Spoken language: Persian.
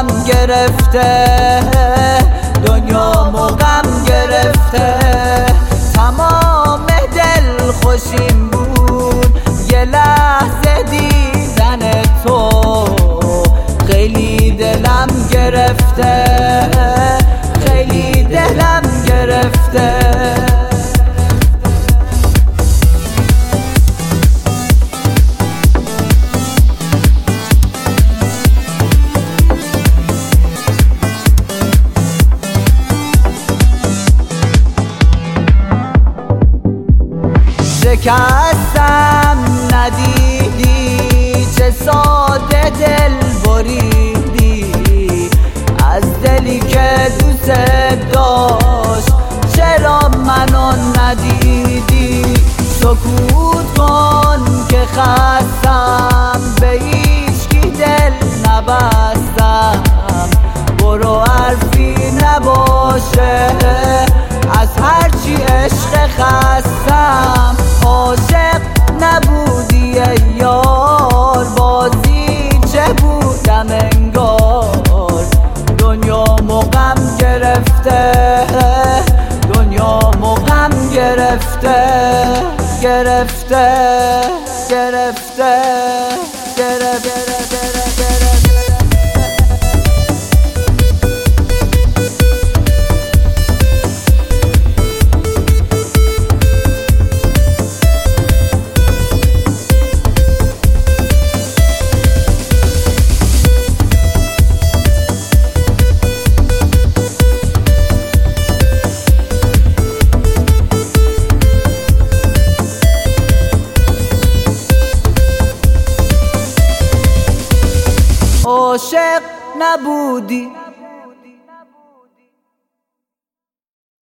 غم گرفته، دنیامو غم گرفته. تمام دل خوشیم بود یه لحظه دیدن تو، خیلی دلم گرفته، خیلی دلم گرفته. شکستم ندیدی، چه ساده دل بریدی از دلی که دوست داشت، چرا منو ندیدی؟ سکوت کن که خستم، به هیچکی دل نبستم، برو حرفی نباشه از هرچی عشق خستم. عاشق نبودی ای یار، بازی چه بودم انگار. دنیامو غم گرفته، دنیامو غم گرفته، گرفته، گرفته، گرفته. عاشق نبودی